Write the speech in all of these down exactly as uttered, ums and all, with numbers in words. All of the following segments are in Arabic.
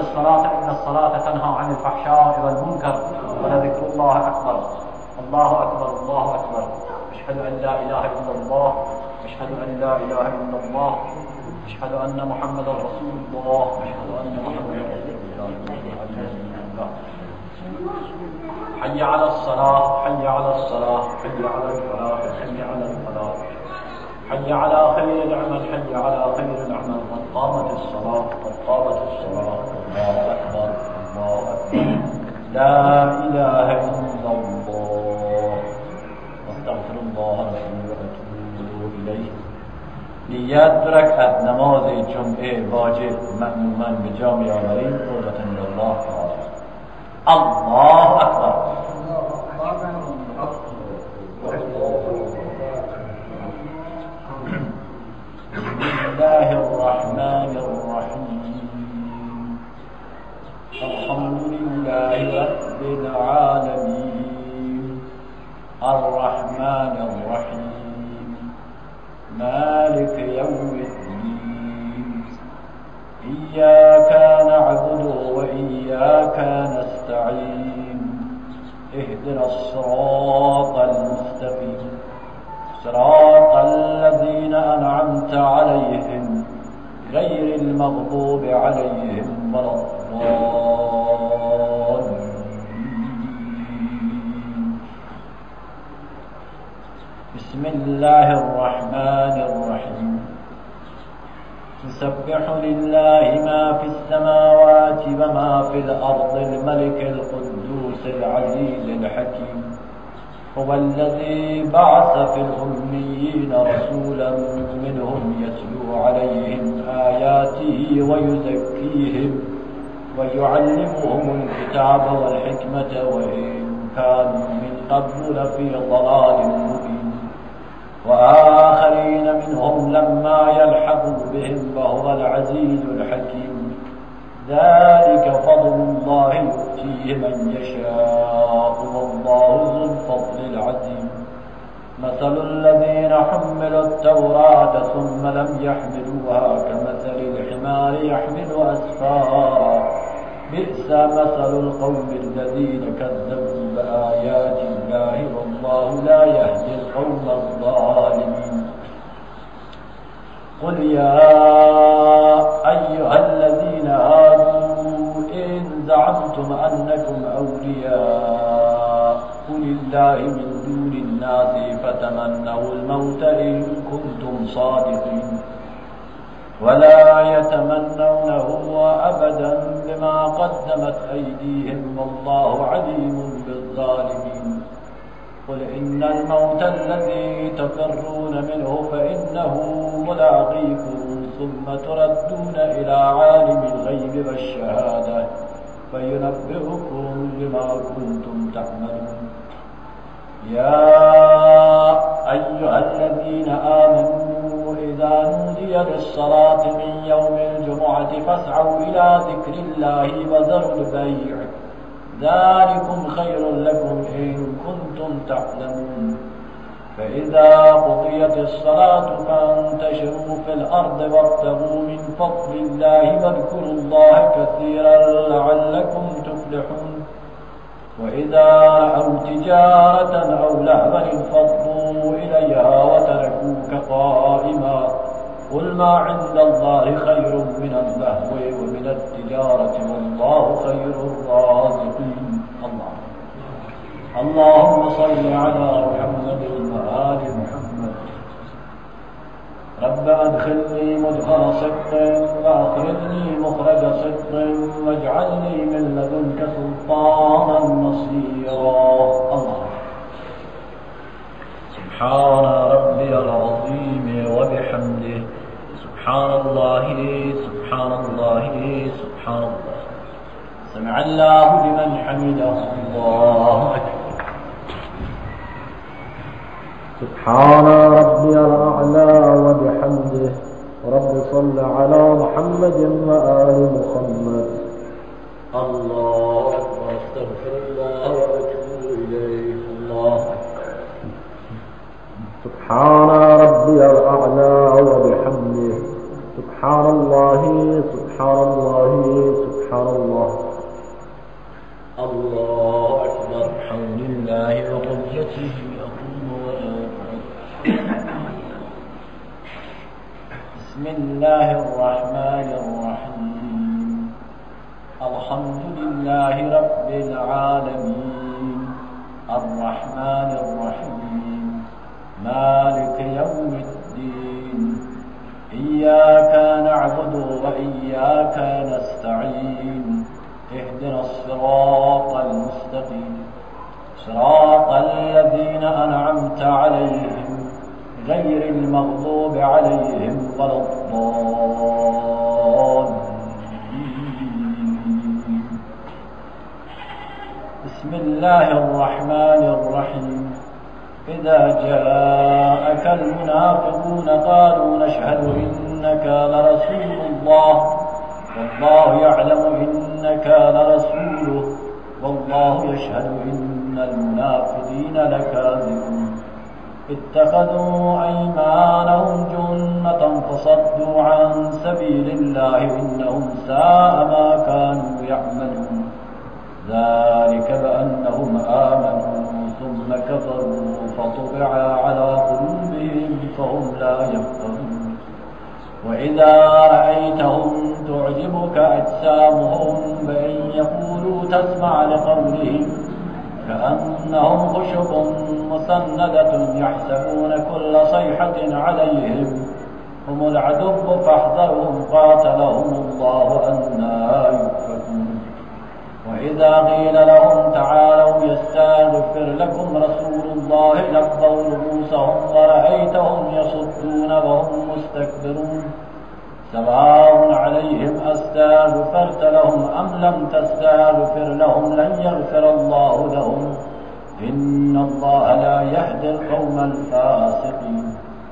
الصلاة إن الصلاة تنهى عن الفحشاء والمنكر ولذكر الله أكبر. الله أكبر الله أكبر. أشهد أن لا إله إلا الله. أشهد أن لا إله إلا الله. أشهد أن محمدا رسول الله. أشهد أن محمدا رسول الله. حي على الصلاة حي على الصلاة حي على الفلاح حي على الفلاح حي على خير العمل حي على خير العمل. قد قامت الصلاة قد قامت الصلاة. الله أكبر الله أكبر. لا إله إلا الله. أستغفر الله ربي وأتوب إليه. نیت رکعت نماز جمعه واجب مأموما به جا می‌آوریم قربة الله تعالی. الله أكبر. بسم الله الرحمن الرحيم. الحمد لله رب العالمين الرحمن الرحيم مالك يوم الدين. إياك نعبد وإياك نستعين. اهدنا الصراط المستقيم صراط الذين أنعمت عليهم غير المغضوب عليهم ولا الضالين. بسم الله الرحمن الرحيم. يسبح لله ما في السماوات وما في الأرض الملك القدوس العزيز الحكيم. هو الذي بعث في الأميين رسولا منهم يتلو عليهم آياته ويزكيهم ويعلمهم الكتاب والحكمة وإن كانوا من قبل لفي ضلال مبين. وآخرين منهم لما يلحقوا بهم وهو العزيز الحكيم. ذلك فضل الله يؤتيه من يشاء والله ذو الفضل العظيم. مثل الذين حملوا التوراة ثم لم يحملوها كمثل الحمار يحمل أسفارا بئس مثل القوم الذين كذبوا بآيات الله والله لا يهدي القوم الظالمين. قل يا أيها الذين آمنوا إن زعمتم أنكم أولياء لله من دون الناس فتمنوا الموت إن كنتم صادقين ولا يتمنونه أبدا بما قدمت أيديهم والله عليم بالظالمين. قل إن الموت الذي تفرون منه فإنه ملاقيكم ثم تردون إلى عالم الغيب والشهادة فينبئكم بما كنتم تعملون. يا أيها الذين آمنوا إذا نودي للصلاة من يوم الجمعة فاسعوا إلى ذكر الله وذروا البيع ذلكم خير لكم إن كنتم تعلمون. فإذا قضيت الصلاة فانتشروا في الأرض وابتغوا من فضل الله واذكروا الله كثيرا لعلكم تفلحون. وإذا رأوا تجارة أو لهوا انفضوا إليها وتركوك قائما قل ما عند الله خير من اللهو ومن التجارة والله خير الرازقين. الله اللهم صل على محمد وآل محمد. رب أدخلني مدخل صدق وأخرجني مخرج صدق واجعلني من لدنك سلطانا نصيرا. الله سبحان ربي العظيم وبحمده سبحان الله سبحان الله سبحان الله. سمع الله لمن حمده. الله أكبر. سبحان ربي الأعلى وبحمده. رب صل على محمد وآل محمد. الله أكبر. استغفر الله وأتوب إليه. الله سبحان ربي الأعلى وبحمده. سبحان الله سبحان الله سبحان الله. الله أكبر. بحول الله وقدرته أقوم وأقعد. بسم الله الرحمن الرحيم. الحمد لله رب العالمين الرحمن الرحيم مالك يوم الدين. إياك نعبد وإياك نستعين. اهدنا الصراط المستقيم صراط الذين أنعمت عليهم غير المغضوب عليهم ولا الضالين. بسم الله الرحمن الرحيم. إذا جاءك المنافقون قالوا نشهد إنك لرسول الله والله يعلم إنك لرسوله والله يشهد إن المنافقين لكاذبون. اتخذوا أيمانهم جنة فصدوا عن سبيل الله إنهم ساء ما كانوا يعملون. ذلك بأنهم آمنوا ثم كفروا فطبع على قلوبهم فهم لا يفقهون. وإذا رأيتهم تعجبك أجسامهم وإن يقولوا تسمع لقولهم كأنهم خشب مسندة يحسبون كل صيحة عليهم هم العدو فاحذرهم قاتلهم الله أنى يؤفكون. وإذا قيل لهم تعالوا يستغفر لكم رسول الله لبوا رؤوسهم ورأيتهم يصدون وهم مستكبرون. سواء عليهم أستغفرت لهم أم لم تستغفر لهم لن يغفر الله لهم إن الله لا يهدي القوم الفاسقين.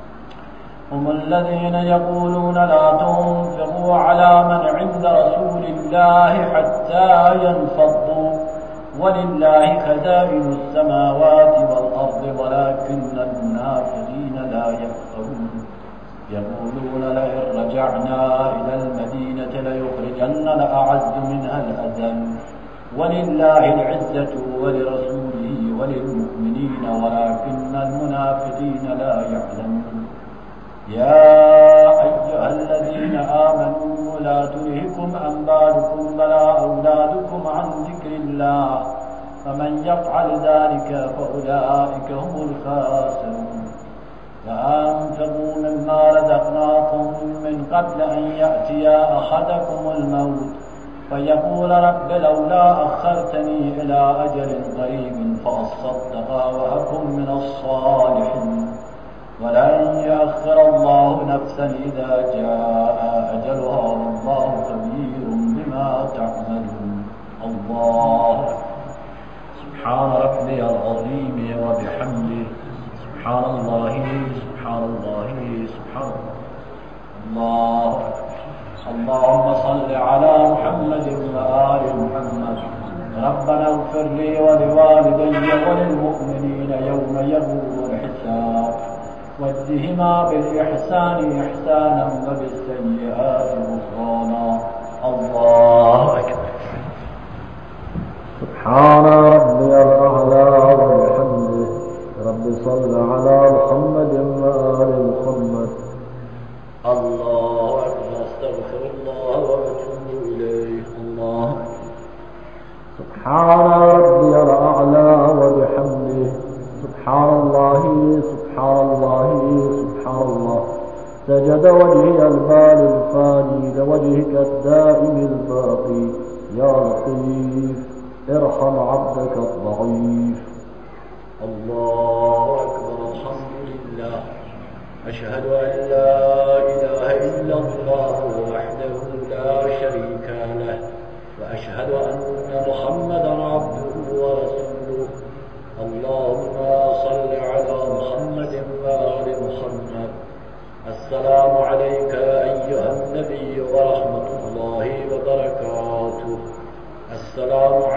هم الذين يقولون لا تنفقوا على من عند رسول الله حتى ينفضوا ولله خزائن السماوات والأرض ولكن المنافقين لا يفقهون. يقولون لئن رجعنا إلى المدينة ليخرجن الأعز منها الأذل ولله العزة ولرسوله وللمؤمنين ولكن المنافقين لا يعلمون. يا أيها الذين آمنوا لا تلهكم أموالكم ولا أولادكم عن ذكر الله فمن يفعل ذلك فأولئك هم الخاسرون. وأنفقوا مما رزقناكم من قبل أن يأتي أحدكم الموت فيقول رب لولا أخرتني إلى أجل قريب فأصدق وأكن من الصالحين ولن يؤخر الله نفسا إذا جاء أجلها والله خبير بما تعملون. الله سبحان ربي العظيم وبحمده سبحان الله سبحان الله سبحان الله. اللهم صل على محمد وآل محمد. ربنا اغفر لي ولوالدي وللمؤمنين يوم يقوم الحساب. واجزهما بالإحسان إحسانا وبالسيئات غفرانا. الله أكبر. سبحان ربي الأعلى وبحمده. رب صل على محمد وآل محمد. الله أكبر. استغفر الله وأتوب إليه. الله سبحان ربي الأعلى وبحمده. سبحان الله سبحان الله سبحان الله. سجد وجهي البال الفاني لوجهك الدائم الباقي. يا لطيف ارحم عبدك الضعيف. الله أكبر. الحمد لله. أشهد أن لا إله إلا الله وحده لا شريك له وأشهد أن محمدا عبده ورسوله. اللهم صل على محمد وآل محمد. السلام عليك أيها النبي ورحمة الله وبركاته. السلام